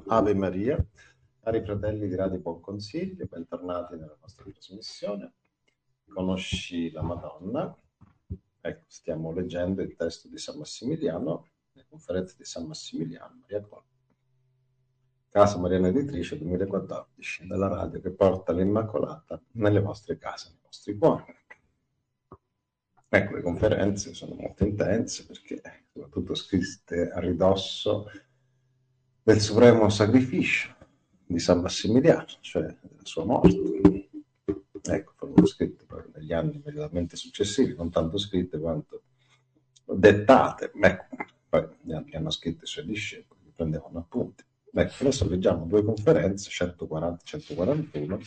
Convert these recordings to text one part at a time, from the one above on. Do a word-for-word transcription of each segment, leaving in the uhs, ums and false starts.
Ave Maria, cari fratelli di Radio Buon Consiglio, bentornati nella nostra trasmissione. Conosci la Madonna? Ecco, stiamo leggendo il testo di San Massimiliano, le conferenze di San Massimiliano, Maria Colpo. Casa Mariana Editrice duemilaquattordici, dalla radio che porta l'Immacolata nelle vostre case, nei vostri cuori. Ecco, le conferenze sono molto intense perché soprattutto scritte a ridosso del supremo sacrificio di San Massimiliano, cioè della sua morte. Ecco, furono scritte poi negli anni immediatamente successivi, non tanto scritte quanto dettate. Ecco, poi gli altri hanno scritto i suoi discepoli, che prendevano appunti. Ecco, adesso leggiamo due conferenze, centoquaranta centoquarantuno,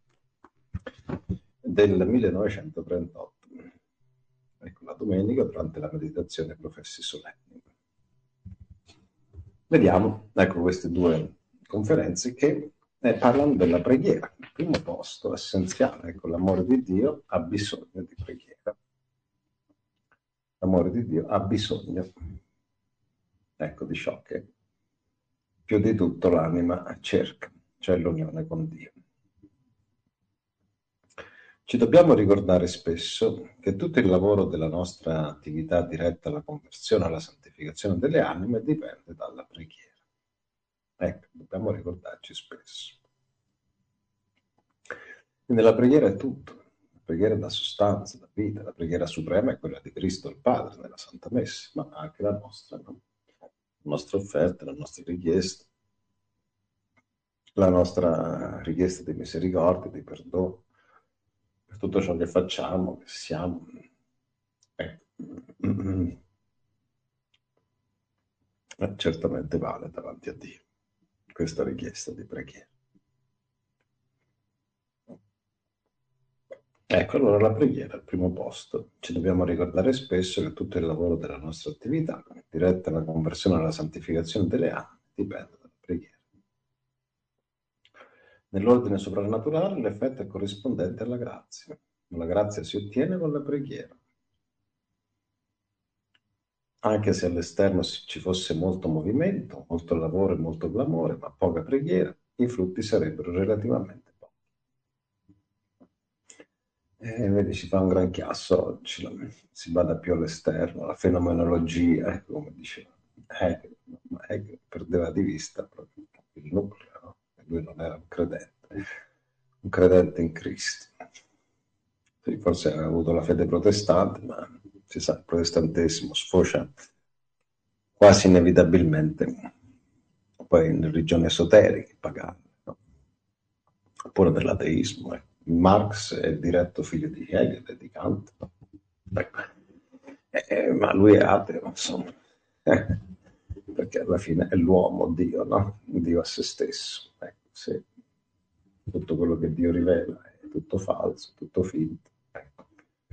del millenovecentotrentotto. Ecco, la domenica, durante la meditazione professi solenni. Vediamo, ecco, queste due conferenze che eh, parlano della preghiera. Il primo posto essenziale, ecco, l'amore di Dio ha bisogno di preghiera. L'amore di Dio ha bisogno, ecco, di ciò che più di tutto l'anima cerca, cioè l'unione con Dio. Ci dobbiamo ricordare spesso che tutto il lavoro della nostra attività diretta alla conversione, alla santificazione delle anime, dipende dalla preghiera. Ecco, dobbiamo ricordarci spesso. Quindi la preghiera è tutto. La preghiera dà sostanza, dà vita. La preghiera suprema è quella di Cristo il Padre nella Santa Messa, ma anche la nostra, no? La nostra offerta, la nostra richiesta, la nostra richiesta di misericordia, di perdono, per tutto ciò che facciamo, che siamo. Ecco. Eh, certamente vale davanti a Dio questa richiesta di preghiera. Ecco, allora la preghiera al primo posto. Ci dobbiamo ricordare spesso che tutto il lavoro della nostra attività, diretta alla conversione e alla santificazione delle anime, dipende dalla preghiera. Nell'ordine soprannaturale l'effetto è corrispondente alla grazia, ma la grazia si ottiene con la preghiera. Anche se all'esterno ci fosse molto movimento, molto lavoro e molto clamore, ma poca preghiera, i frutti sarebbero relativamente pochi. E vedi, si fa un gran chiasso oggi, si bada più all'esterno, alla fenomenologia, ecco, come diceva, eh, eh, perdeva di vista proprio il nucleo, no? Lui non era un credente, un credente in Cristo. Sì, forse aveva avuto la fede protestante, ma si sa, il protestantesimo sfocia quasi inevitabilmente poi in religioni esoteriche, pagane, no? Oppure dell'ateismo. Eh. Marx è diretto figlio di Hegel e di Kant, no? Ecco. Eh, ma lui è ateo, insomma, eh, perché alla fine è l'uomo Dio, no? Dio a se stesso. Ecco, se tutto quello che Dio rivela è tutto falso, tutto finto, ecco.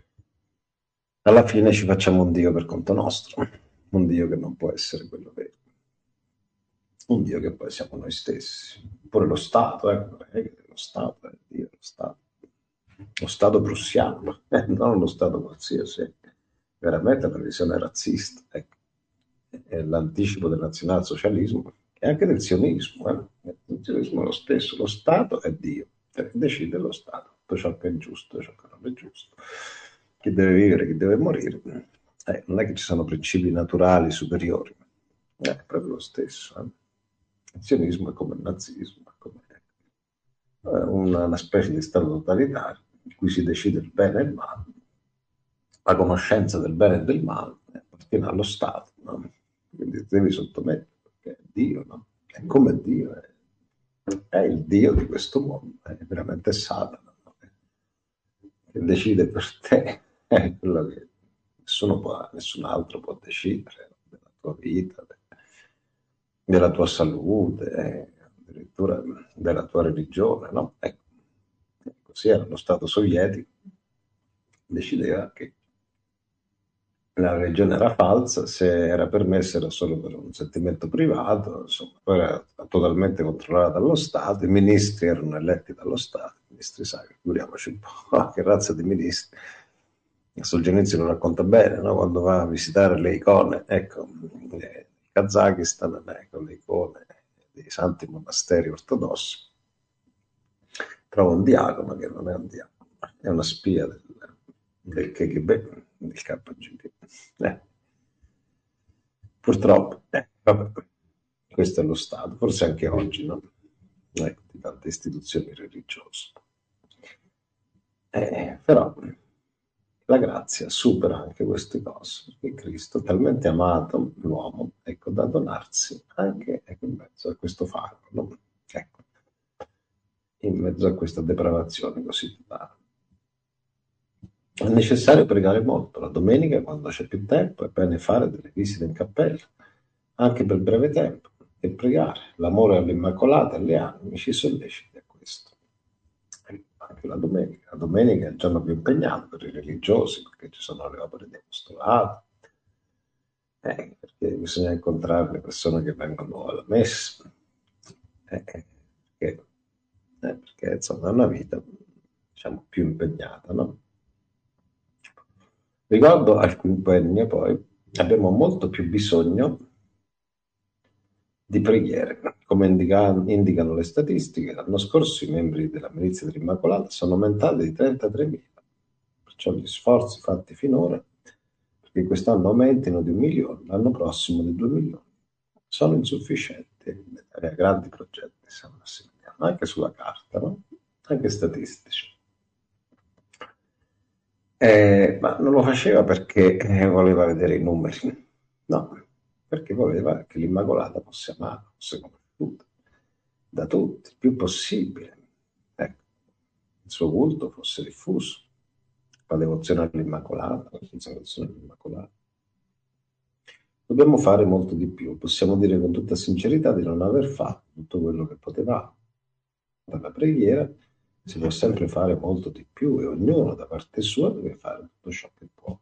Alla fine ci facciamo un Dio per conto nostro, un Dio che non può essere quello vero, un Dio che poi siamo noi stessi. Pure lo Stato, ecco, lo Stato è Dio, lo Stato. Lo Stato prussiano, eh, non lo Stato qualsiasi, veramente una visione razzista, ecco. È l'anticipo del nazionalsocialismo e anche del sionismo. Eh. Il sionismo è lo stesso, lo Stato è Dio, eh, decide lo Stato, tutto ciò che è giusto e ciò che non è giusto, chi deve vivere, chi deve morire. Eh, non è che ci sono principi naturali superiori, è proprio lo stesso. Eh. Il sionismo è come il nazismo, è come una, una specie di Stato totalitario in cui si decide il bene e il male, la conoscenza del bene e del male appartiene allo Stato, no? Quindi devi sottomettere, perché è Dio, no? È come Dio, è, è il Dio di questo mondo, è veramente Satana, no? Che decide per te, è quello che nessuno può, nessun altro può decidere della tua vita, della tua salute, eh, addirittura della tua religione, no? Ecco. Così era lo Stato sovietico, decideva che la religione era falsa, se era permessa era solo per un sentimento privato, insomma, poi era totalmente controllata dallo Stato, i ministri erano eletti dallo Stato, i ministri sacri, figuriamoci un po', che razza di ministri. Solzhenitsyn lo racconta bene, no? Quando va a visitare le icone, ecco, il Kazakistan, ecco, le icone dei santi monasteri ortodossi, trova un diacono che non è un diacono, è una spia del, del K G B, del K G B. Eh. Purtroppo, eh, vabbè, questo è lo Stato, forse anche oggi, no? Ecco, di tante istituzioni religiose. Eh, però la grazia supera anche queste cose, perché Cristo ha talmente amato l'uomo, ecco, da donarsi anche ecco, in mezzo a questo fango, no? Ecco, in mezzo a questa depravazione così totale. È necessario pregare molto. La domenica, quando c'è più tempo, è bene fare delle visite in cappella, anche per breve tempo, e pregare. L'amore all'Immacolata e alle anime ci sollecita a questo. E anche la domenica. La domenica è il giorno più impegnato per i religiosi, perché ci sono le opere di apostolato, eh, perché bisogna incontrare le persone che vengono alla messa, eh, perché, eh, perché insomma è una vita diciamo più impegnata, no? Riguardo al quinquennio, poi, abbiamo molto più bisogno di preghiere. Come indica, indicano le statistiche, l'anno scorso i membri della Milizia dell'Immacolata sono aumentati di trentatremila, perciò gli sforzi fatti finora, perché quest'anno aumentino di un milione, l'anno prossimo di due milioni, sono insufficienti. Eh, grandi progetti stiamo assegnando, anche sulla carta, no? Anche statistici. Eh, ma non lo faceva perché eh, voleva vedere i numeri, no, perché voleva che l'Immacolata fosse amata, fosse conosciuta da tutti, il più possibile. Ecco, il suo culto fosse diffuso, la devozione all'Immacolata, la consacrazione all'Immacolata. Dobbiamo fare molto di più, possiamo dire con tutta sincerità di non aver fatto tutto quello che potevamo. Dalla preghiera si può sempre fare molto di più e ognuno da parte sua deve fare tutto ciò che può.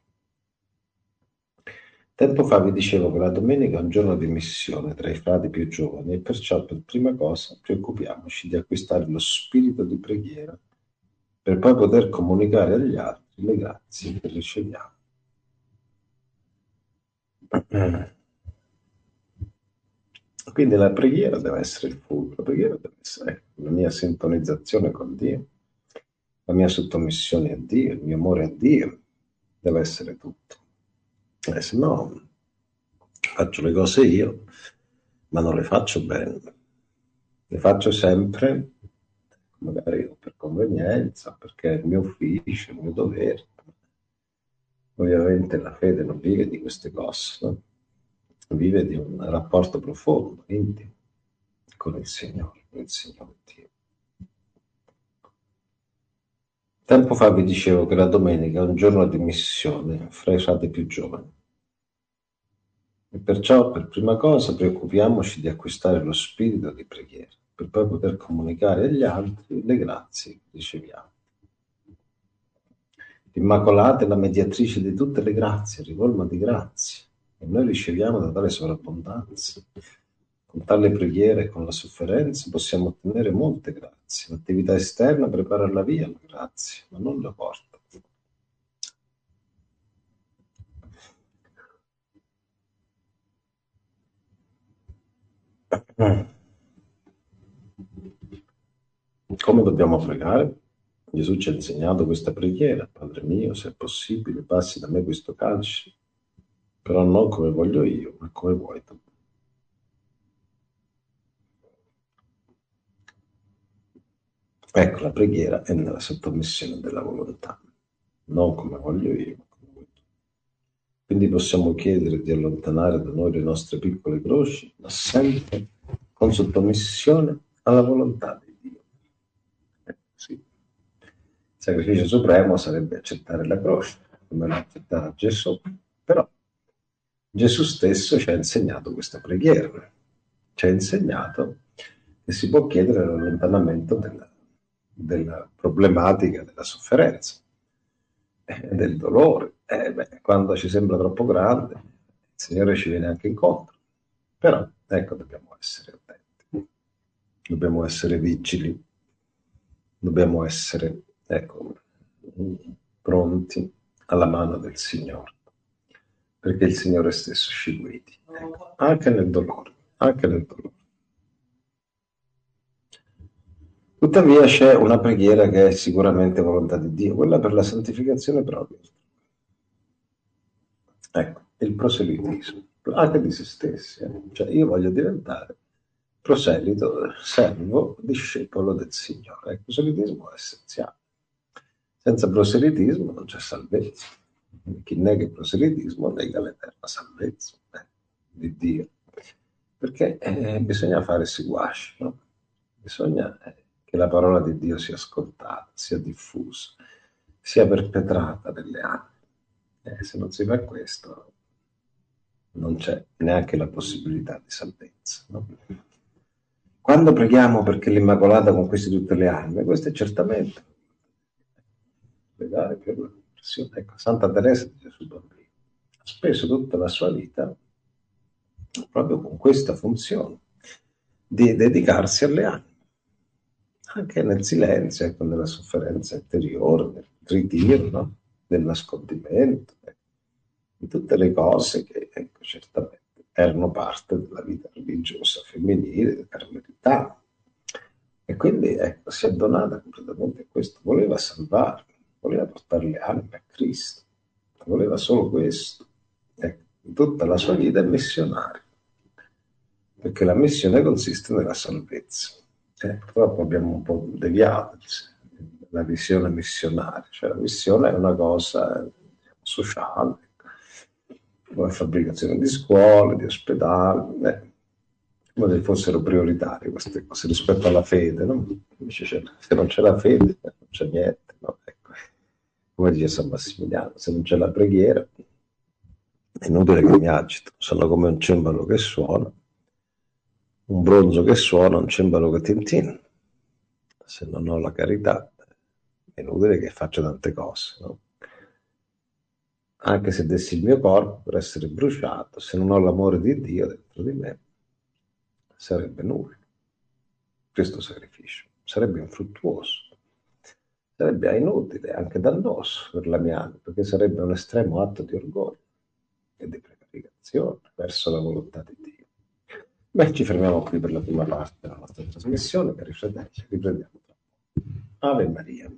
Tempo fa vi dicevo che la domenica è un giorno di missione tra i frati più giovani e perciò per prima cosa preoccupiamoci di acquistare lo spirito di preghiera per poi poter comunicare agli altri le grazie che riceviamo. Quindi la preghiera deve essere il fulcro, la preghiera deve essere la mia sintonizzazione con Dio, la mia sottomissione a Dio, il mio amore a Dio, deve essere tutto. Eh, se no faccio le cose io, ma non le faccio bene. Le faccio sempre, magari per convenienza, perché è il mio ufficio, il mio dovere. Ovviamente la fede non vive di queste cose, no? Vive di un rapporto profondo, intimo, con il Signore, con il Signore Dio. Tempo fa vi dicevo che la domenica è un giorno di missione fra i frati più giovani. E perciò, per prima cosa, preoccupiamoci di acquistare lo spirito di preghiera, per poi poter comunicare agli altri le grazie che riceviamo. L'Immacolata è la mediatrice di tutte le grazie, ricolma di grazie, e noi riceviamo da tale sovrabbondanza. Con tale preghiera e con la sofferenza possiamo ottenere molte grazie. L'attività esterna prepara la via alla grazia, ma non la porta. Come dobbiamo pregare? Gesù ci ha insegnato questa preghiera: Padre mio, se è possibile, passi da me questo calce, però non come voglio io, ma come vuoi tu. Ecco, la preghiera è nella sottomissione della volontà, non come voglio io, ma come vuoi tu. Quindi possiamo chiedere di allontanare da noi le nostre piccole croci, ma sempre con sottomissione alla volontà di Dio. Eh, sì. Il sacrificio supremo sarebbe accettare la croce, come l'ha accettata Gesù, però Gesù stesso ci ha insegnato questa preghiera, ci ha insegnato che si può chiedere l'allontanamento della, della problematica della sofferenza, eh, del dolore. Eh, beh, quando ci sembra troppo grande, il Signore ci viene anche incontro. Però, ecco, dobbiamo essere attenti, dobbiamo essere vigili, dobbiamo essere, ecco, pronti alla mano del Signore, perché il Signore stesso ci guidi, ecco, anche nel dolore, anche nel dolore. Tuttavia c'è una preghiera che è sicuramente volontà di Dio, quella per la santificazione propria. Ecco, il proselitismo, anche di se stessi. eh. Cioè io voglio diventare proselito, servo, discepolo del Signore. Il proselitismo è essenziale. Senza proselitismo non c'è salvezza. Chi nega il proselitismo nega l'eterna salvezza eh, di Dio. Perché eh, bisogna fare seguaci, no? Bisogna eh, che la parola di Dio sia ascoltata, sia diffusa, sia perpetrata nelle anime. Eh, se non si fa questo, non c'è neanche la possibilità di salvezza. No? Quando preghiamo perché l'Immacolata conquisti tutte le anime, questo è certamente pregare per la conversione. Ecco, Santa Teresa di Gesù Bambino ha speso tutta la sua vita proprio con questa funzione di dedicarsi alle anime, anche nel silenzio, ecco, nella sofferenza interiore, nel ritiro, no? Nel nascondimento, ecco, di tutte le cose che ecco, certamente erano parte della vita religiosa femminile, carmelitana. E quindi ecco, si è donata completamente a questo, voleva salvarmi, voleva portare le anime a Cristo, voleva solo questo. Ecco, tutta la sua vita è missionaria, perché la missione consiste nella salvezza. Eh, purtroppo abbiamo un po' deviato la visione missionaria, cioè la missione è una cosa diciamo, sociale, come fabbricazione di scuole, di ospedali, eh, come se fossero prioritarie queste cose rispetto alla fede, no? Invece se non c'è la fede non c'è niente, no? Ecco. Come dice San Massimiliano, se non c'è la preghiera è inutile che mi agito, sono come un cembalo che suona, un bronzo che suona, un cembalo che tintin. Se non ho la carità è inutile che faccia tante cose, no? Anche se dessi il mio corpo per essere bruciato, se non ho l'amore di Dio dentro di me, sarebbe nulla. Questo sacrificio sarebbe infruttuoso, sarebbe inutile, anche dannoso per la mia anima, perché sarebbe un estremo atto di orgoglio e di prevaricazione verso la volontà di Dio. Beh, ci fermiamo qui per la prima parte della nostra trasmissione, cari fratelli, riprendiamo tra poco. Ave Maria.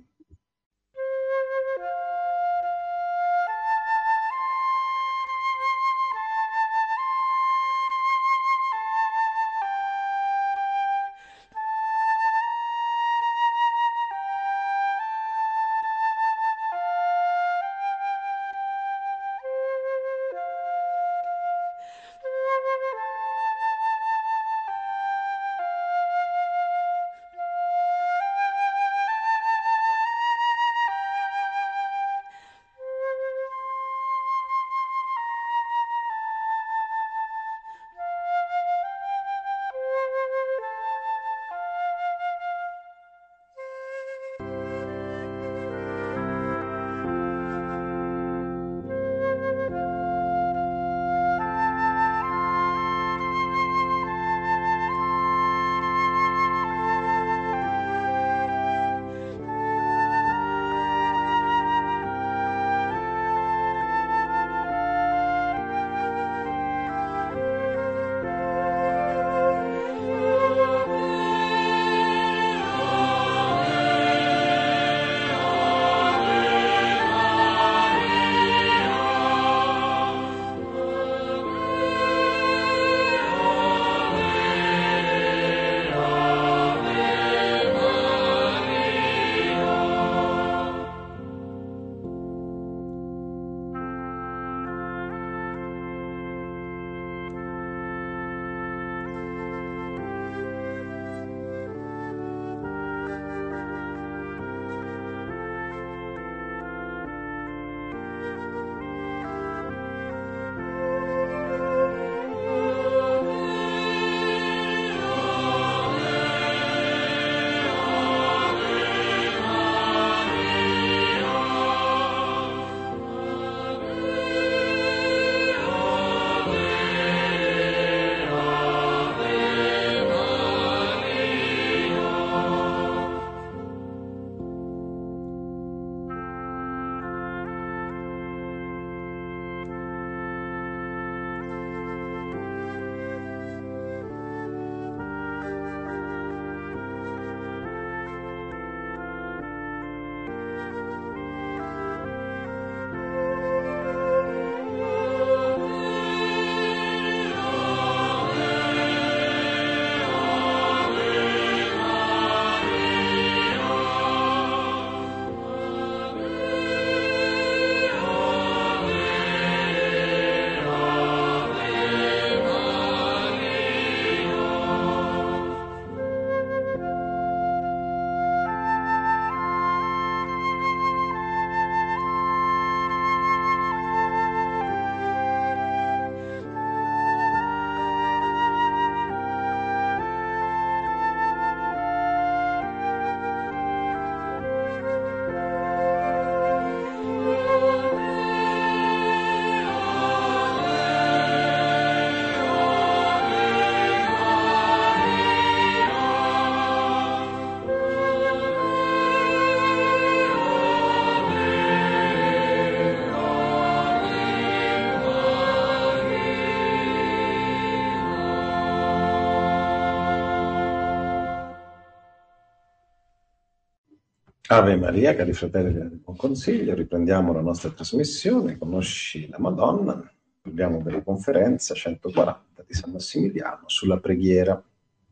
Ave Maria, cari fratelli del Buon Consiglio, riprendiamo la nostra trasmissione, conosci la Madonna, parliamo della conferenza centoquaranta di San Massimiliano sulla preghiera.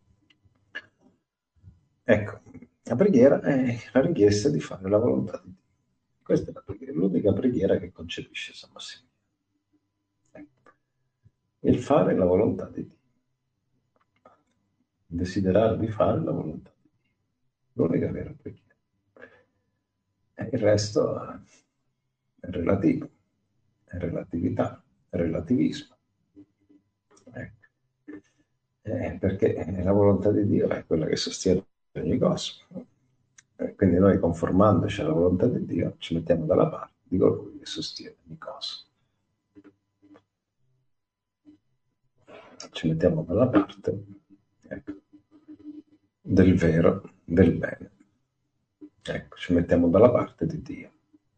Ecco, la preghiera è la richiesta di fare la volontà di Dio. Questa è la preghiera, l'unica preghiera che concepisce San Massimiliano. Ecco. Il fare la volontà di Dio. Desiderare di fare la volontà di Dio. L'unica vera preghiera. E il resto è relativo, è relatività, è relativismo. Ecco. Eh, perché la volontà di Dio è quella che sostiene ogni cosa. Eh, quindi noi, conformandoci alla volontà di Dio, ci mettiamo dalla parte di colui che sostiene ogni cosa. Ci mettiamo dalla parte, ecco, del vero, del bene. Ecco, ci mettiamo dalla parte di Dio.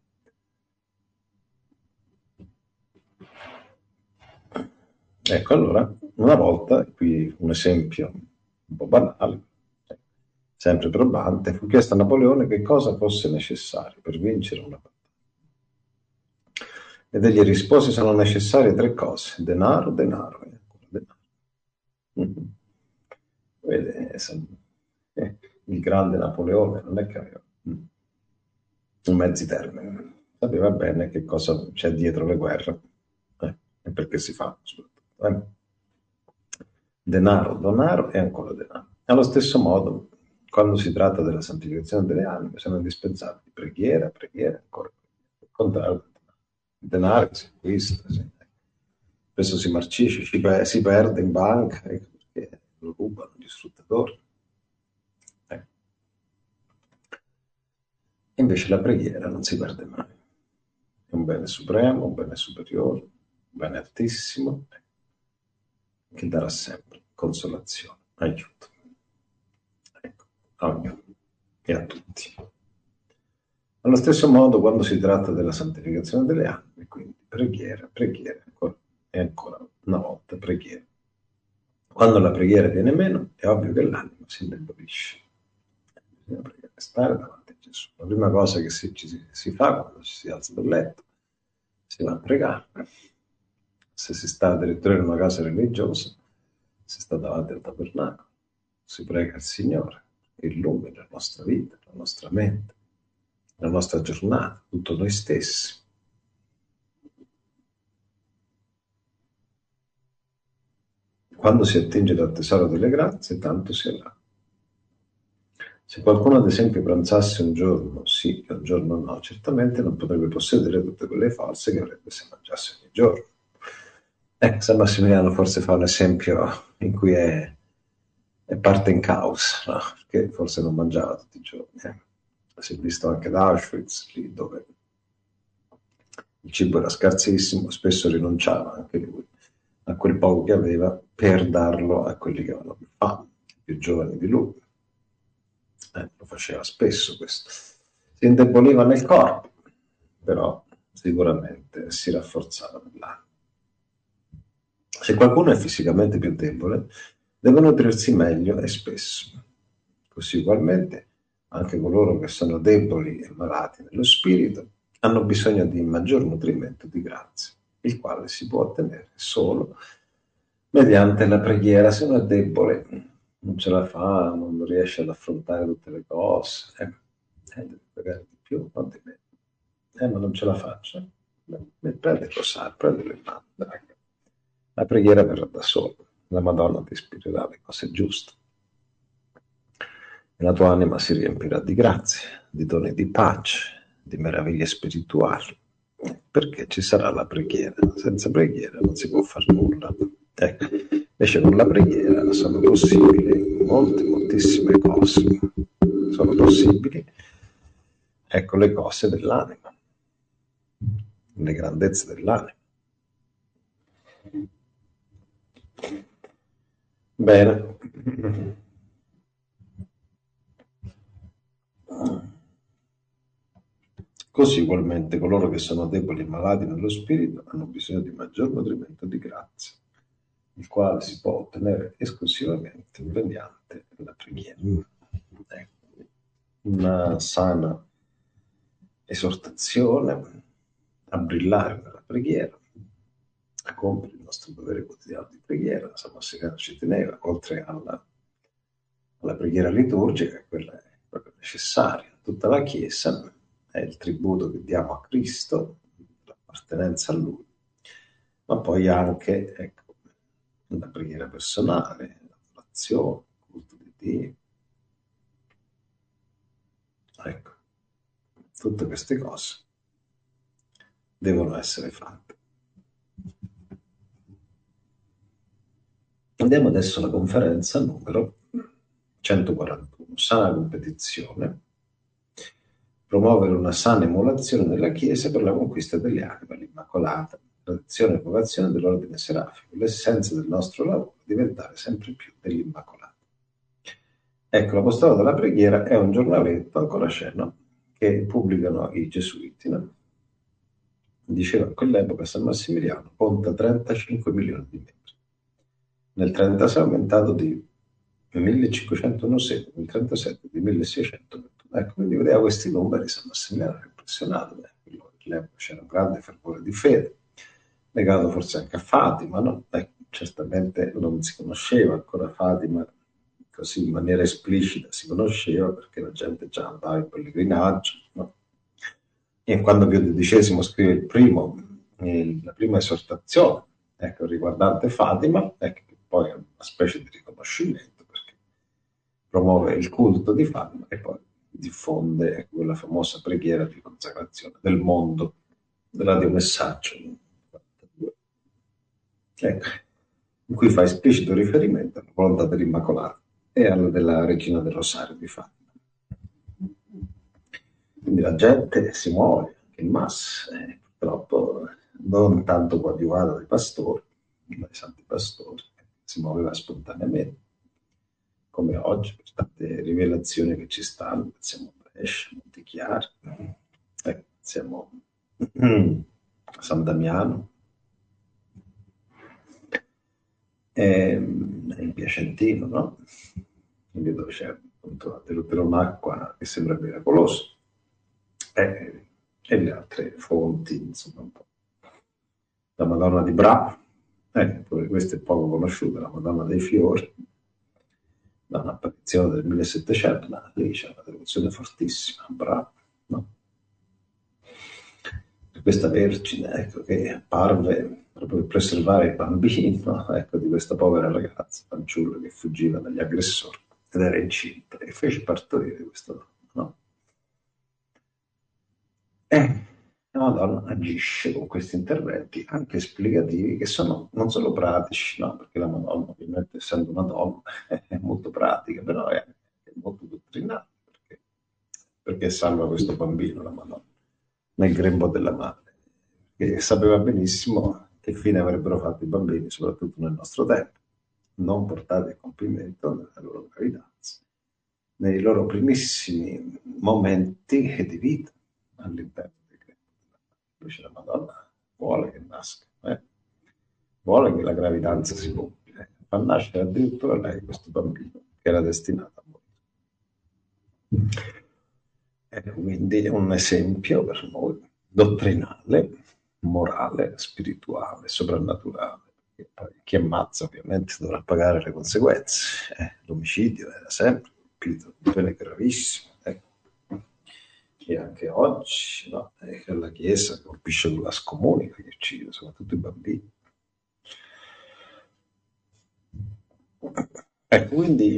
Ecco, allora, una volta, qui un esempio un po' banale, sempre probante, fu chiesto a Napoleone che cosa fosse necessario per vincere una battaglia. Ed egli rispose: sono necessarie tre cose: denaro, denaro e ancora denaro. Mm-hmm. Vede, eh, il grande Napoleone non è che aveva mm, un mezzi termine, sapeva bene che cosa c'è dietro le guerre eh, e perché si fa. Eh. Denaro, denaro e ancora denaro. Allo stesso modo, quando si tratta della santificazione delle anime, sono indispensabili preghiera, preghiera, ancora preghiera. Il contrario, il denaro si acquista, sì. Spesso si marcisce, si, per, si perde in banca, ecco, perché lo rubano gli sfruttatori. Eh. Invece la preghiera non si perde mai. È un bene supremo, un bene superiore, un bene altissimo, che darà sempre consolazione, aiuto. Ecco, a ognuno e a tutti. Allo stesso modo, quando si tratta della santificazione delle anime, quindi preghiera, preghiera, ancora, e ancora una volta preghiera. Quando la preghiera viene meno, è ovvio che l'anima si indebolisce. Bisogna stare davanti a Gesù. La prima cosa che si, si, si fa quando ci si alza dal letto, si va a pregare. Se si sta addirittura in una casa religiosa, si sta davanti al tabernacolo, si prega al Signore che illumini la nostra vita, la nostra mente, la nostra giornata, tutto noi stessi. Quando si attinge dal tesoro delle grazie, tanto si avrà. Se qualcuno, ad esempio, pranzasse un giorno sì e un giorno no, certamente non potrebbe possedere tutte quelle forze che avrebbe se mangiasse ogni giorno. Ecco, San Massimiliano forse fa un esempio in cui è, è parte in causa, no? Perché forse non mangiava tutti i giorni. Eh. Si è visto anche da Auschwitz, lì dove il cibo era scarsissimo, spesso rinunciava anche lui a quel poco che aveva per darlo a quelli che avevano più fame, più giovani di lui. Eh, lo faceva spesso questo. Si indeboliva nel corpo, però sicuramente si rafforzava nell'anima. Se qualcuno è fisicamente più debole, deve nutrirsi meglio e spesso. Così ugualmente anche coloro che sono deboli e malati nello spirito hanno bisogno di maggior nutrimento di grazia, il quale si può ottenere solo mediante la preghiera. Se uno è debole, non ce la fa, non riesce ad affrontare tutte le cose, eh, eh, deve pregare di più, non di meno. Eh, ma non ce la faccio. Beh, prendi il rosario, prendi le mani, dai. La preghiera verrà da sola, la Madonna ti ispirerà le cose giuste. E la tua anima si riempirà di grazie, di doni di pace, di meraviglie spirituali, perché ci sarà la preghiera. Senza preghiera non si può fare nulla. Ecco. Invece con la preghiera sono possibili molte, moltissime cose. Sono possibili, ecco, le cose dell'anima, le grandezze dell'anima. Bene. Così ugualmente coloro che sono deboli e malati nello spirito hanno bisogno di maggior nutrimento di grazia, il quale si può ottenere esclusivamente mediante la preghiera. Ecco. una sana esortazione a brillare nella preghiera, a compiere il nostro dovere quotidiano di preghiera. San Massimiliano ci teneva, oltre alla, alla preghiera liturgica, quella è proprio necessaria. Tutta la Chiesa è il tributo che diamo a Cristo, l'appartenenza a Lui, ma poi anche, ecco, la preghiera personale, l'adorazione, il culto di Dio. Ecco, tutte queste cose devono essere fatte. Vediamo adesso la conferenza numero centoquarantuno, sana competizione, promuovere una sana emulazione nella Chiesa per la conquista delle anime, l'Immacolata, tradizione e vocazione dell'ordine serafico, l'essenza del nostro lavoro, diventare sempre più dell'Immacolata. Ecco, l'Apostolato della Preghiera è un giornaletto, ancora c'è, no? Che pubblicano i Gesuiti, no? Diceva a quell'epoca San Massimiliano conta trentacinque milioni di membri. Nel trentasei è aumentato di millecinquecentouno segni, nel trentasette di milleseicento. Ecco, quindi vedeva questi numeri, San Massimiliano era impressionato. All'epoca c'era un grande fervore di fede, legato forse anche a Fatima, no? Ecco, certamente non si conosceva ancora Fatima così in maniera esplicita, si conosceva perché la gente già andava in pellegrinaggio, no? E quando Pio dodicesimo scrive il primo, il, la prima esortazione, ecco, riguardante Fatima, ecco, che poi è una specie di riconoscimento perché promuove il culto di Fatima e poi diffonde, ecco, quella famosa preghiera di consacrazione del mondo, dell'Adiomessaggio, ecco, in cui fa esplicito riferimento alla volontà dell'Immacolata e alla della Regina del Rosario di Fatima. Quindi la gente si muove anche in massa, eh, purtroppo non tanto coadiuvata dai pastori, dai santi pastori, si muoveva spontaneamente, come oggi per tante rivelazioni che ci stanno, siamo a Brescia, Montichiari, eh, siamo a San Damiano, e, in Piacentino, no? Quindi dove c'è appunto un'acqua che sembra miracolosa. E, e le altre fonti, insomma, un po'. La Madonna di Bra, eh, questa è poco conosciuta, la Madonna dei Fiori, da un'apparizione del millesettecento, ma lì c'è una devozione fortissima, Bra, no? Questa Vergine, ecco, che apparve proprio per preservare i bambini, no? Ecco, di questa povera ragazza, fanciulla che fuggiva dagli aggressori ed era incinta e fece partorire questa donna, no? E la Madonna agisce con questi interventi anche esplicativi che sono non solo pratici, no? Perché la Madonna, ovviamente, essendo una donna, è molto pratica, però è anche molto dottrinale, perché, perché salva questo bambino, la Madonna, nel grembo della madre, che sapeva benissimo che fine avrebbero fatto i bambini, soprattutto nel nostro tempo, non portati a compimento nella loro gravidanza, nei loro primissimi momenti di vita all'interno del grembo della madre. Invece la Madonna vuole che nasca, eh? Vuole che la gravidanza si compia, eh? Fa nascere addirittura lei questo bambino che era destinato a morire. Ecco, quindi è un esempio per noi dottrinale, morale, spirituale, soprannaturale. E poi chi ammazza ovviamente dovrà pagare le conseguenze. Eh, l'omicidio era sempre colpito di pene gravissime. Ecco. E anche oggi, no? Eh, la Chiesa colpisce con la scomunica che uccide, soprattutto i bambini. Ecco, quindi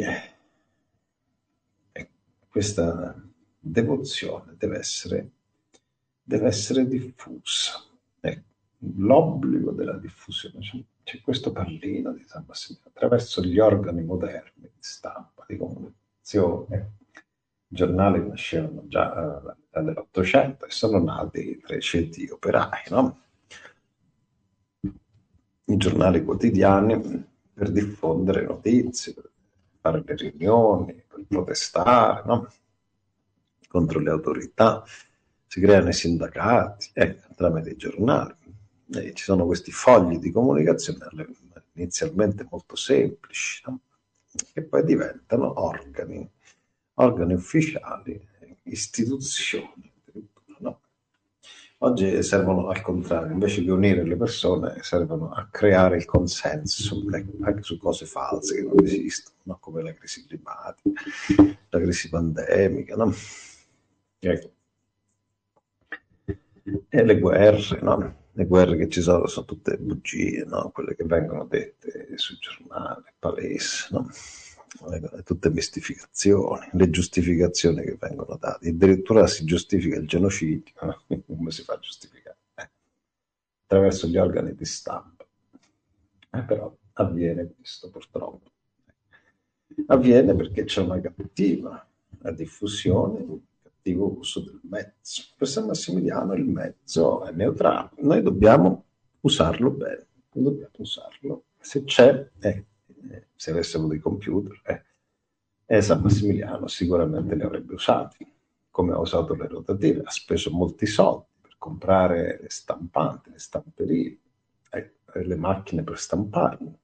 eh, questa devozione deve essere, deve essere diffusa. Ecco, l'obbligo della diffusione. C'è, c'è questo pallino di San Massimiliano attraverso gli organi moderni di stampa, di comunicazione. I giornali nascevano già uh, dall'Ottocento e sono nati tra i ceti operai, no? I giornali quotidiani per diffondere notizie, per fare le riunioni, per protestare, no? Contro le autorità, si creano i sindacati, ecco, tramite i giornali. E ci sono questi fogli di comunicazione inizialmente molto semplici, no? Che poi diventano organi, organi ufficiali istituzioni, no? Oggi servono al contrario, invece di unire le persone, servono a creare il consenso, ecco, anche su cose false che non esistono, no? Come la crisi climatica, la crisi pandemica, no? Ecco. E le guerre, no? Le guerre che ci sono sono tutte bugie, no? Quelle che vengono dette sui giornali, palesi, no? Tutte mistificazioni, le giustificazioni che vengono date, addirittura si giustifica il genocidio, no? Come si fa a giustificare? Eh, attraverso gli organi di stampa. Eh, però avviene questo purtroppo. Avviene perché c'è una cattiva diffusione, un cattivo uso del mezzo. Per San Massimiliano il mezzo è neutrale, noi dobbiamo usarlo bene, dobbiamo usarlo. Se c'è, eh, se avesse avuto i computer, eh, e San Massimiliano sicuramente li avrebbe usati, come ha usato le rotative, ha speso molti soldi per comprare le stampanti, le stamperie, eh, le macchine per stamparle.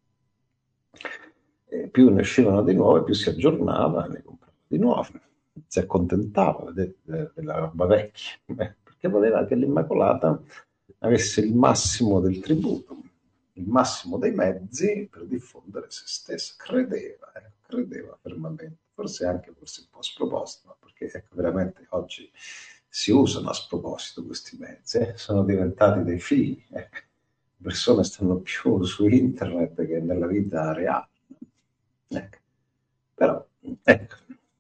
E più ne uscivano di nuove, più si aggiornava e ne comprava di nuove. Si accontentava de- de- della roba vecchia, eh, perché voleva che l'Immacolata avesse il massimo del tributo, il massimo dei mezzi per diffondere se stessa. Credeva, eh, credeva fermamente, forse anche forse un po' a sproposito, perché ecco, veramente oggi si usano a sproposito questi mezzi, eh, sono diventati dei figli. Eh. Le persone stanno più su internet che nella vita reale. Ecco. Però, ecco,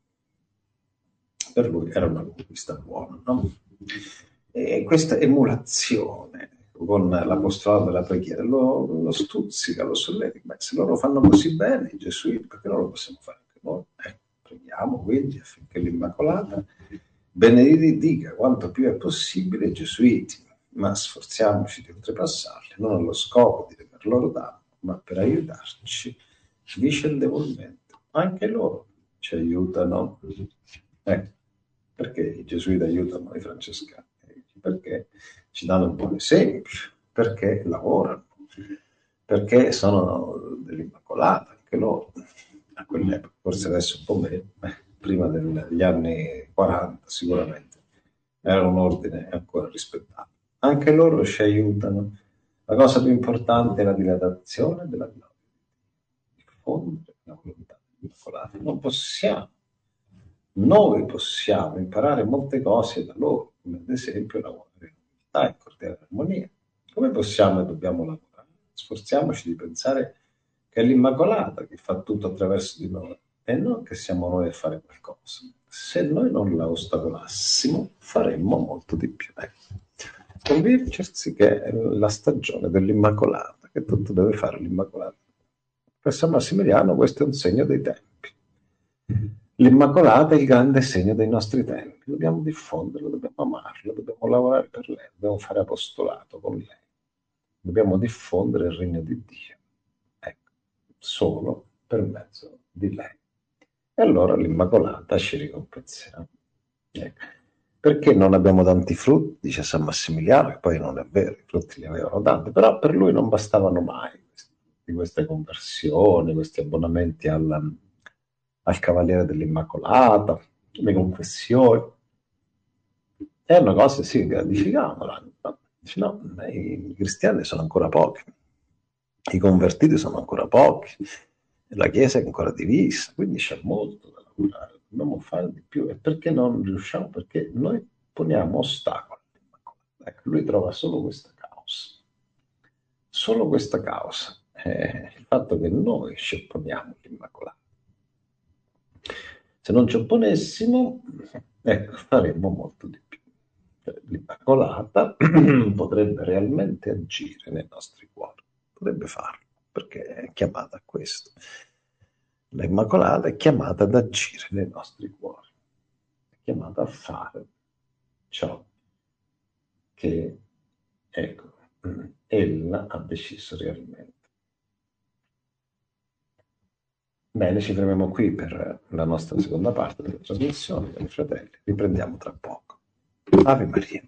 per lui era una conquista buona, no? E questa emulazione con l'apostolato della preghiera lo, lo stuzzica, lo solletica. Beh, se loro fanno così bene, i gesuiti, perché non lo possiamo fare anche noi? Eh, preghiamo quindi affinché l'Immacolata benedica quanto più è possibile i gesuiti, ma sforziamoci di oltrepassarli, non allo scopo di tener loro danno, ma per aiutarci vicendevolmente. Anche loro ci aiutano. Eh, perché i gesuiti aiutano i francescani? Perché ci danno un buon esempio, perché lavorano, perché sono dell'Immacolata, anche loro, a quell'epoca, forse adesso un po' meno, eh, prima degli anni quaranta sicuramente, era un ordine ancora rispettato. Anche loro ci aiutano. La cosa più importante è la dilatazione della gloria, diffondere la volontà dell'Immacolata. Non possiamo noi possiamo imparare molte cose da loro, come ad esempio lavorare in unità e cordiale armonia. Come possiamo e dobbiamo lavorare? Sforziamoci di pensare che è l'Immacolata che fa tutto attraverso di noi e non che siamo noi a fare qualcosa. Se noi non la ostacolassimo, faremmo molto di più. Ecco. Convincersi che è la stagione dell'Immacolata, che tutto deve fare l'Immacolata. Per San Massimiliano questo è un segno dei tempi. L'Immacolata è il grande segno dei nostri tempi, dobbiamo diffonderlo, dobbiamo amarlo, dobbiamo lavorare per lei, dobbiamo fare apostolato con lei, dobbiamo diffondere il regno di Dio, ecco, solo per mezzo di lei. E allora l'Immacolata ci ricompenserà. Ecco. Perché non abbiamo tanti frutti, dice San Massimiliano, che poi non è vero, i frutti li avevano tanti, però per lui non bastavano mai di queste conversioni, questi abbonamenti alla al Cavaliere dell'Immacolata, le confessioni. Erano cose sì, gratificavano. Dice, no, i cristiani sono ancora pochi, i convertiti sono ancora pochi, la Chiesa è ancora divisa, quindi c'è molto da lavorare, dobbiamo fare di più. E perché non riusciamo? Perché noi poniamo ostacoli. Ecco, lui trova solo questa causa, solo questa causa, eh, il fatto che noi ci opponiamo all'Immacolata. Se non ci opponessimo, ecco, faremmo molto di più. L'Immacolata potrebbe realmente agire nei nostri cuori, potrebbe farlo, perché è chiamata a questo. L'Immacolata è chiamata ad agire nei nostri cuori, è chiamata a fare ciò che, ecco, ella ha deciso realmente. Bene, ci fermiamo qui per la nostra seconda parte della trasmissione, cari fratelli. Riprendiamo tra poco. Ave Maria.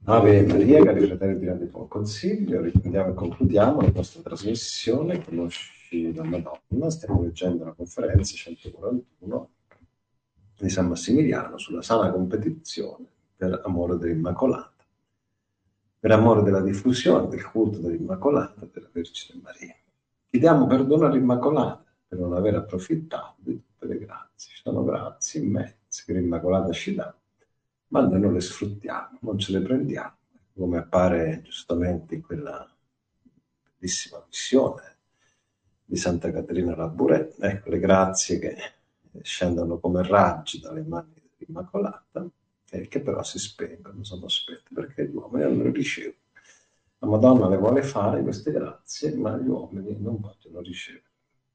Ave Maria, cari fratelli di Grande Buon Consiglio, riprendiamo e concludiamo la nostra trasmissione Conosci la Madonna. Stiamo leggendo la conferenza centoquarantuno di San Massimiliano sulla sana competizione per amore dell'Immacolata, per amore della diffusione del culto dell'Immacolata e della Vergine Maria. Chiediamo perdono all'Immacolata per non aver approfittato di tutte le grazie. Ci sono grazie immense che l'Immacolata ci dà, ma noi non le sfruttiamo, non ce le prendiamo, come appare giustamente in quella bellissima missione di Santa Caterina Labouré. Ecco le grazie che scendono come raggi dalle mani dell'Immacolata e che però si spengono, sono spente, perché gli uomini non le ricevono. La Madonna le vuole fare queste grazie, ma gli uomini non vogliono ricevere.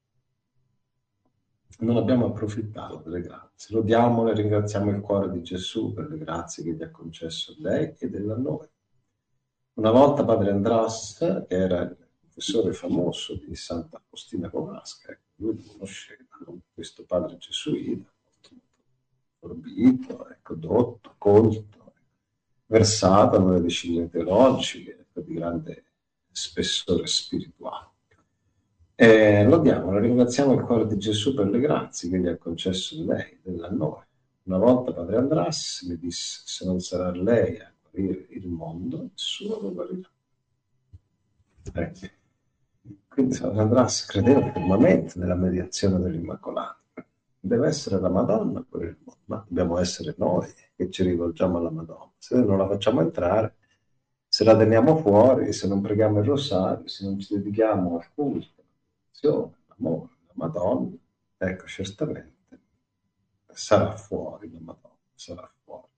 Non abbiamo approfittato delle grazie. Lodiamole, ringraziamo il cuore di Gesù per le grazie che gli ha concesso a lei ed a noi. Una volta padre Andras, che era il professore famoso di Santa Faustina Kowalska, ecco, lui lo conosceva, no? Questo padre gesuita, molto, molto forbito, ecco, dotto, colto, versato nelle discipline teologiche, ecco, di grande spessore spirituale. E lodiamo, lo ringraziamo il cuore di Gesù per le grazie che gli ha concesso lei, della noi. Una volta padre Andras mi disse: se non sarà lei a guarire il mondo, nessuno lo guarirà. Ecco. Quindi padre Andras credeva fermamente nella mediazione dell'Immacolata. Deve essere la Madonna per il mondo, ma dobbiamo essere noi che ci rivolgiamo alla Madonna. Se non la facciamo entrare, se la teniamo fuori, se non preghiamo il rosario, se non ci dedichiamo al culto, l'amore, la Madonna, ecco, certamente sarà fuori la Madonna, sarà fuori.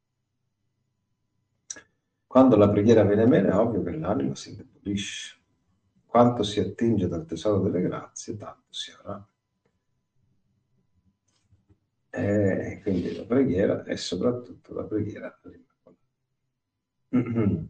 Quando la preghiera viene meno è ovvio che l'anima si indebolisce. Quanto si attinge dal tesoro delle grazie, tanto si avrà. E quindi la preghiera è soprattutto la preghiera all'Immacolata.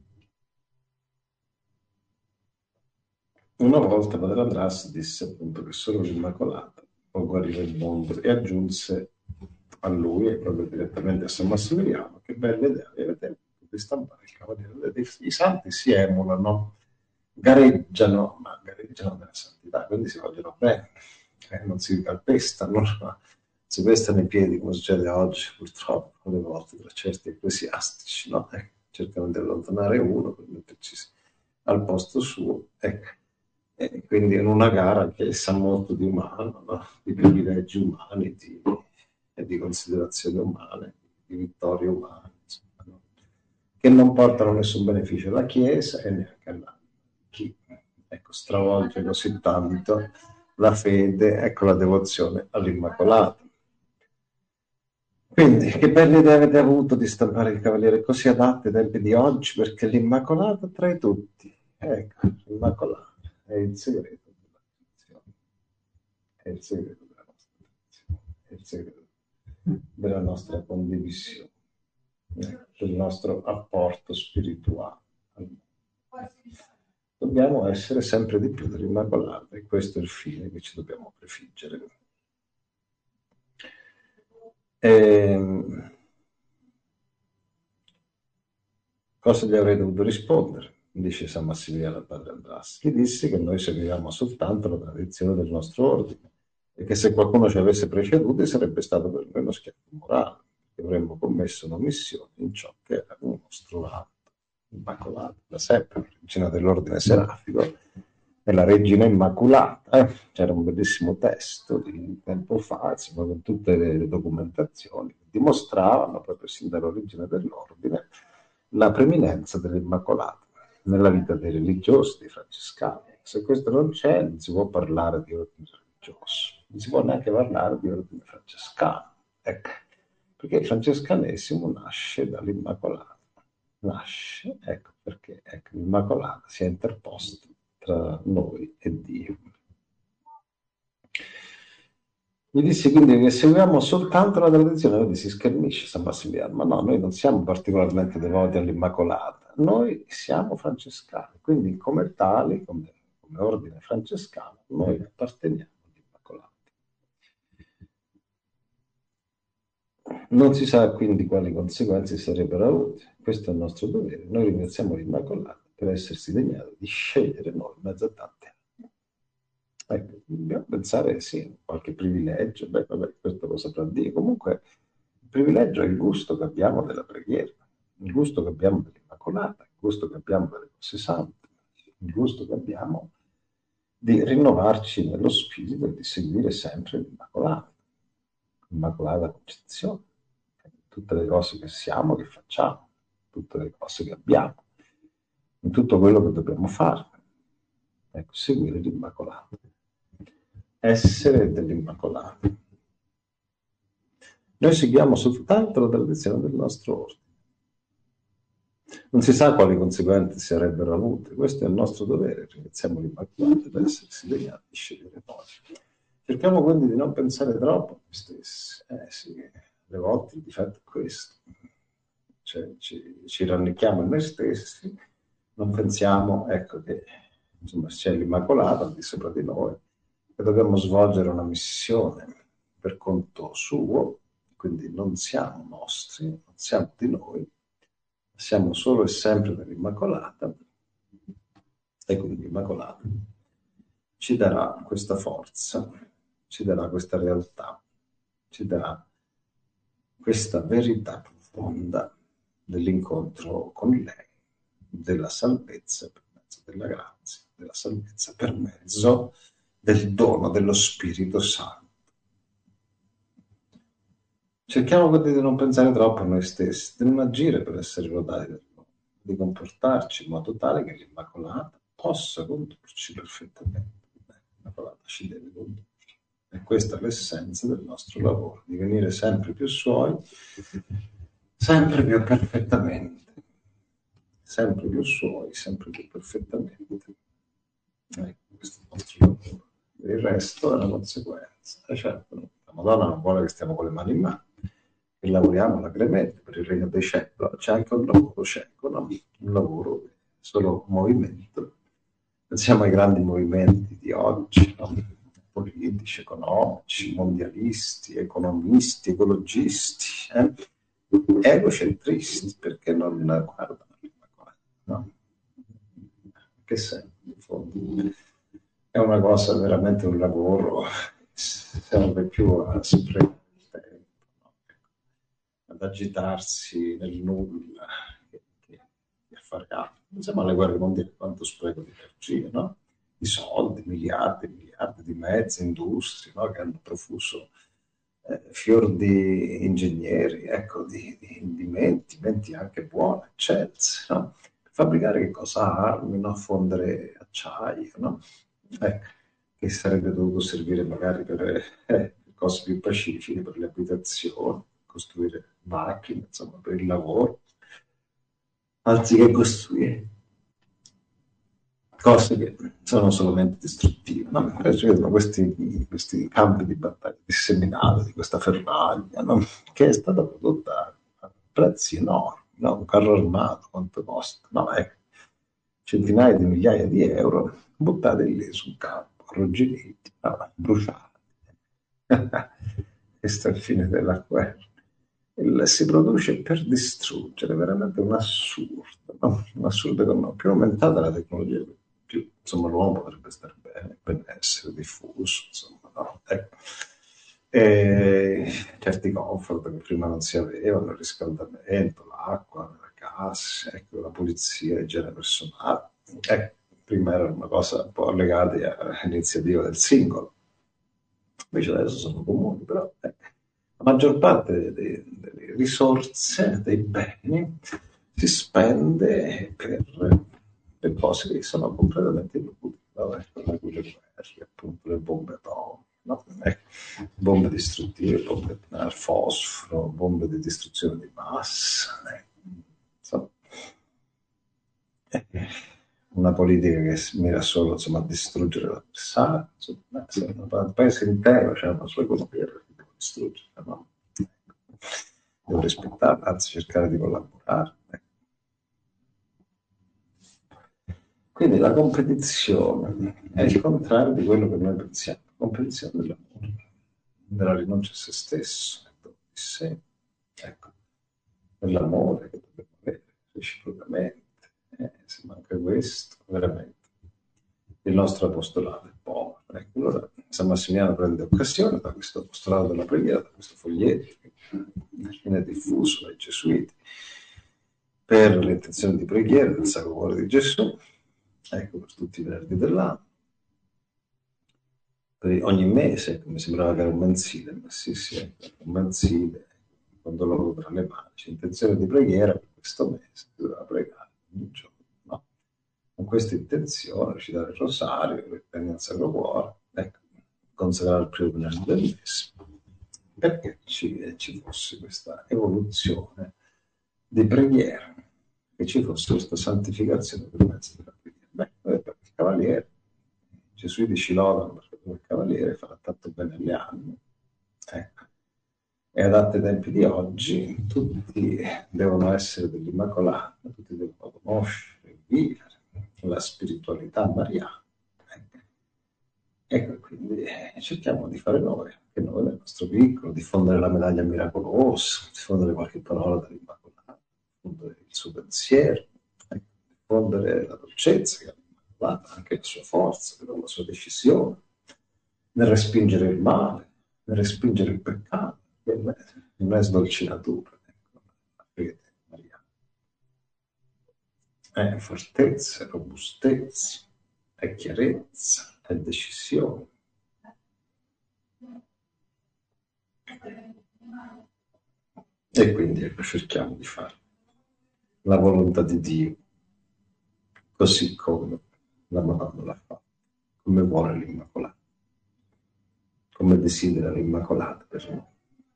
Una volta padre Andras disse appunto che solo l'Immacolata può guarire il mondo e aggiunse a lui e proprio direttamente a San Massimiliano: che bella idea avete di stampare il Cavaliere. I santi si emulano, gareggiano, ma gareggiano nella santità, quindi si vogliono bene, eh, non si calpestano, no? Si pestano i piedi come succede oggi purtroppo alle volte tra certi ecclesiastici, no? Eh, cercano di allontanare uno per metterci al posto suo, ecco. E quindi in una gara che sa molto di umano, no? Di privilegi umani, di, e di considerazioni umane, di vittorie umane, insomma, no? Che non portano nessun beneficio alla Chiesa e neanche a chi, ecco, stravolge così tanto la fede, ecco, la devozione all'Immacolata. Quindi, che bella idea avete avuto di stampare il Cavaliere così adatto ai tempi di oggi, perché l'Immacolata tra i tutti, ecco, l'Immacolata è il segreto della tradizione, è il segreto della nostra tradizione, è il segreto della nostra condivisione, ecco, del nostro apporto spirituale. Dobbiamo essere sempre di più dell'Immacolata e questo è il fine che ci dobbiamo prefiggere. E... cosa gli avrei dovuto rispondere? Dice San Massimiliano al padre Andras. Gli disse che noi seguivamo soltanto la tradizione del nostro ordine e che se qualcuno ci avesse preceduti sarebbe stato per noi uno schiaffo morale, che avremmo commesso un'omissione in ciò che era un nostro atto. Immacolata, da sempre, la regina dell'ordine serafico e la regina immacolata. Eh? C'era un bellissimo testo di tempo fa, insomma, con tutte le documentazioni che dimostravano proprio sin dall'origine dell'ordine la preminenza dell'Immacolata nella vita dei religiosi, dei francescani. Se questo non c'è, non si può parlare di ordine religioso, non si può neanche parlare di ordine francescano. Ecco, perché il francescanesimo nasce dall'Immacolata. Nasce, ecco perché ecco, l'Immacolata si è interposta tra noi e Dio. Mi disse quindi che seguiamo soltanto la tradizione, vedi, si schermisce San Massimiliano, ma no, noi non siamo particolarmente devoti all'Immacolata, noi siamo francescani, quindi come tali, come, come ordine francescano, noi apparteniamo all'Immacolata. Non si sa quindi quali conseguenze sarebbero avute. Questo è il nostro dovere. Noi ringraziamo l'Immacolata per essersi degnato di scegliere noi in mezzo a tante altre. Ecco, dobbiamo pensare, sì, qualche privilegio, beh, vabbè, questo lo saprà Dio. Comunque, il privilegio è il gusto che abbiamo della preghiera, il gusto che abbiamo dell'Immacolata, il gusto che abbiamo delle cose sante, il gusto che abbiamo di rinnovarci nello spirito e di seguire sempre l'Immacolata, l'Immacolata Concezione, tutte le cose che siamo, che facciamo, tutte le cose che abbiamo, in tutto quello che dobbiamo fare. Ecco, seguire l'Immacolata, essere dell'Immacolata. Noi seguiamo soltanto la tradizione del nostro ordine. Non si sa quali conseguenze sarebbero avute, questo è il nostro dovere, ringraziamo l'Immacolata per essersi degnati di scegliere noi. Cerchiamo quindi di non pensare troppo a noi stessi, eh sì, le volte il difetto è questo, cioè ci, ci rannicchiamo in noi stessi, non pensiamo, ecco, che insomma c'è l'Immacolata al di sopra di noi, che dobbiamo svolgere una missione per conto suo, quindi non siamo nostri, non siamo di noi, siamo solo e sempre dell'Immacolata, e quindi l'Immacolata ci darà questa forza, ci darà questa realtà, ci darà questa verità profonda dell'incontro con lei, della salvezza per mezzo della grazia, della salvezza per mezzo del dono dello Spirito Santo. Cerchiamo quindi di non pensare troppo a noi stessi, di non agire per essere lodati da Dio, di comportarci in modo tale che l'Immacolata possa condurci perfettamente. L'Immacolata ci deve condurre. E questa è l'essenza del nostro lavoro, di venire sempre più suoi, sempre più perfettamente, sempre più suoi, sempre più perfettamente. Ecco, questo è il nostro lavoro. Il resto è una conseguenza. E certo, la Madonna non vuole che stiamo con le mani in mano, che lavoriamo alacremente per il regno dei cieli, però c'è anche un lavoro cieco, no? Un lavoro solo movimento. Pensiamo ai grandi movimenti di oggi, no? Politici, economici, mondialisti, economisti, ecologisti, eh? Egocentristi, perché non guardano l'Immacolata, no? Che serve, in fondo? È una cosa, veramente un lavoro che serve più a sprecare il tempo, no? Ad agitarsi nel nulla, che, che, che a fare altro. Pensiamo alle guerre mondiali, quanto spreco di energia, no? Di soldi, miliardi, miliardi di mezzi, industrie, no? Che hanno profuso eh, fior di ingegneri, ecco, di, di, di menti, menti anche buone, eccelse, no? Per fabbricare che cosa? Armi, no? Fondere acciaio, no? Ecco, che sarebbe dovuto servire magari per eh, cose più pacifiche, per le abitazioni, costruire macchine, insomma, per il lavoro, anziché costruire cose che sono solamente distruttive. No? Questi, questi campi di battaglia disseminati di questa ferraglia, no? Che è stata prodotta a prezzi enormi, no? Un carro armato quanto costa? No, ecco, centinaia di migliaia di euro buttati lì sul campo, arrugginiti, no? Bruciati. Questo è il fine della guerra. Il, si produce per distruggere, veramente un assurdo, no? Un assurdo che no, più aumentata la tecnologia, più insomma, l'uomo potrebbe stare bene, benessere diffuso, insomma, no? Ecco. E certi comfort che prima non si avevano, il riscaldamento, l'acqua, la gas, ecco, la pulizia, l'igiene personale, ecco, prima erano una cosa un po' legate all'iniziativa del singolo, invece adesso sono comuni, però ecco, la maggior parte delle, delle risorse, dei beni, si spende per, per cose che sono completamente inutili, vabbè, come quelle guerre, appunto le bombe atomiche, no? Ecco, bombe distruttive, bombe al fosforo, bombe di distruzione di massa, ecco. Insomma, eh, una politica che mira solo insomma, a distruggere l'avversario, insomma, se un paese intero c'è una sua economia perché deve distruggere, no? Devo rispettare, anzi cercare di collaborare. Quindi la competizione è il contrario di quello che noi pensiamo, la competizione dell'amore, della rinuncia a se stesso, di sé, ecco, nell'amore che dobbiamo avere reciprocamente. Eh, se manca questo, veramente, il nostro apostolato è povero. Ecco, allora San Massimiliano prende occasione da questo apostolato della preghiera, da questo foglietto che viene diffuso dai Gesuiti per le intenzioni di preghiera del Sacro Cuore di Gesù, ecco, per tutti i venerdì dell'anno, per ogni mese, mi sembrava che era un mensile, ma sì, sì, un mensile, quando loro tra le mani, c'è intenzione di preghiera per questo mese, si doveva pregare ogni giorno, no? Con questa intenzione, recitare il rosario, prendere il Sacro Cuore, ecco, consacrare il primo venerdì del mese, perché ci, ci fosse questa evoluzione di preghiera, che ci fosse questa santificazione per mezzo della preghiera. Beh, il Cavaliere, i Gesuiti ci lodano perché il Cavaliere farà tanto bene alle anime, ecco. E adatte ai tempi di oggi, tutti devono essere degli immacolati, tutti devono conoscere, vivere la spiritualità mariana. Ecco, ecco, quindi eh, cerchiamo di fare noi, anche noi nel nostro piccolo, diffondere la medaglia miracolosa, diffondere qualche parola dell'Immacolata, diffondere il suo pensiero, ecco, diffondere la dolcezza che ha l'Immacolata, anche la sua forza, la sua decisione, nel respingere il male, nel respingere il peccato, che non è sdolcinatura, ecco, la fede mariana. È fortezza, è robustezza, è chiarezza, è decisione. E quindi ecco, cerchiamo di fare la volontà di Dio così come la Madonna l'ha fatta, come vuole l'Immacolata, come desidera l'Immacolata per noi.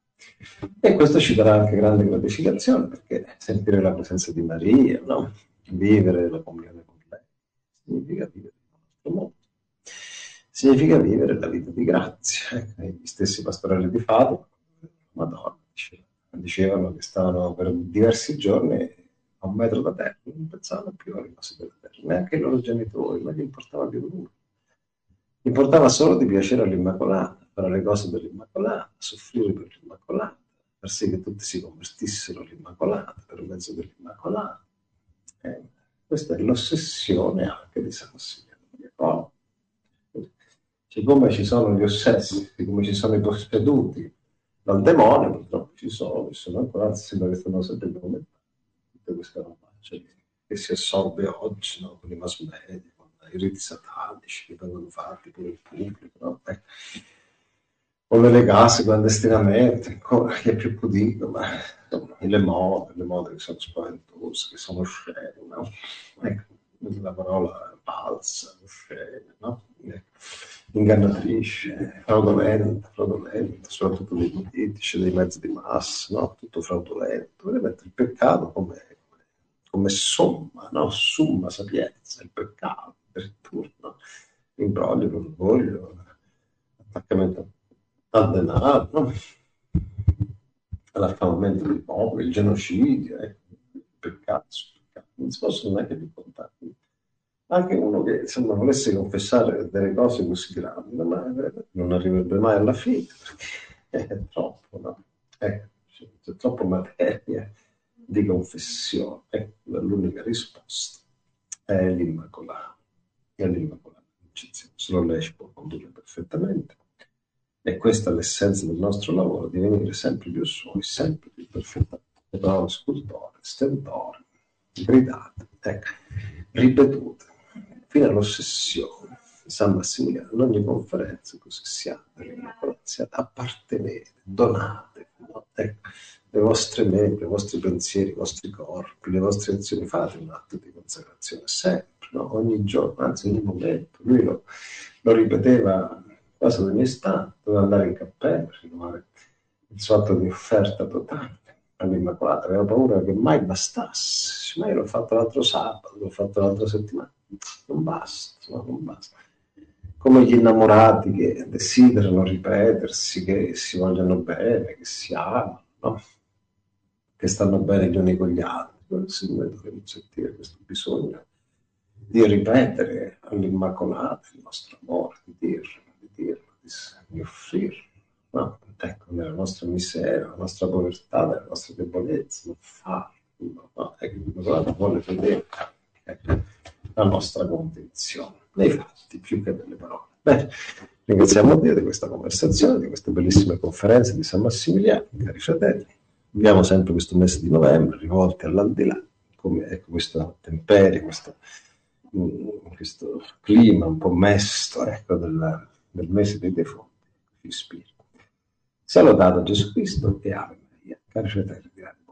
E questo ci darà anche grande gratificazione, perché sentire la presenza di Maria, no? Vivere la comunione con lei, significa vivere il nostro mondo, significa vivere la vita di grazia. Ecco, gli stessi pastorelli di Fatima, Madonna, dicevano che stavano per diversi giorni a un metro da terra, non pensavano più alle cose della terra, neanche i loro genitori, non gli importava più nulla. Gli importava solo di piacere all'Immacolata, fare le cose per l'Immacolata, soffrire per l'Immacolata, far sì che tutti si convertissero all'Immacolata per mezzo dell'Immacolata. Eh, questa è l'ossessione anche di San Massimiliano. Siccome ci sono gli ossessi, siccome ci sono i posseduti dal demonio, purtroppo ci sono, ci sono ancora, anzi sembra che stanno sempre aumentando tutta questa roba, cioè, che si assorbe oggi, no? Con i mass media, con i riti satanici che vengono fatti pure il pubblico, no? Eh, con le case clandestinamente, ancora chi è più pudico, ma insomma, le mode, le mode che sono spaventose, che sono oscene, no? Ecco, la parola falsa, oscena, no? Ingannatrice, fraudolenta, fraudolenta, soprattutto dei politici, dei mezzi di massa, no? Tutto fraudolento. Vedete il peccato come, come somma, no? Summa sapienza, il peccato, addirittura, no? L'imbroglio, l'orgoglio, l'attaccamento al denaro, no? All'affamamento dei popoli, il genocidio, eh? Il peccato, il peccato, non si possono neanche più contare. Anche uno che insomma volesse confessare delle cose così grandi, ma non arriverebbe mai alla fine, perché è troppo, no? Ecco, c'è troppa materia di confessione. Ecco, l'unica risposta è l'Immacolata, è l'Immacolata Concezione. Solo lei ci può condurre perfettamente. E questa è l'essenza del nostro lavoro, di venire sempre più suoi, sempre più perfettamente. Le parole scultore, stentore, gridate, ecco, ripetute, fino all'ossessione. San Massimiliano, in ogni conferenza, così siate, siate, appartenete, donate, no? Ecco, le vostre membri, i vostri pensieri, i vostri corpi, le vostre azioni, fate un atto di consacrazione sempre, no? Ogni giorno, anzi ogni momento. Lui lo, lo ripeteva quasi ad ogni istante, doveva andare in cappello, rinnovare il suo atto di offerta totale all'Immacolata, aveva paura che mai bastasse, ma io l'ho fatto l'altro sabato, l'ho fatto l'altra settimana, non basta, no, non basta. Come gli innamorati che desiderano ripetersi, che si vogliono bene, che si amano, no? Che stanno bene gli uni con gli altri, se noi dovremmo sentire questo bisogno di ripetere all'Immacolata il nostro amore, di dirlo, di dirlo, di, di offrirlo, no? Ecco, nella nostra nostra miseria, la nostra povertà, la nostra debolezza, non fa, no, no, ecco, guarda, vuole vedere ecco, la nostra convinzione, nei fatti più che nelle parole. Bene, ringraziamo Dio di questa conversazione, di queste bellissime conferenze di San Massimiliano, cari fratelli. Viviamo sempre questo mese di novembre, rivolti all'aldilà, come ecco, questa temperie, questo, questo clima un po' mesto ecco, del, del mese dei defunti, vi ispira. Salutato Gesù Cristo e Ave Maria, cari fratelli di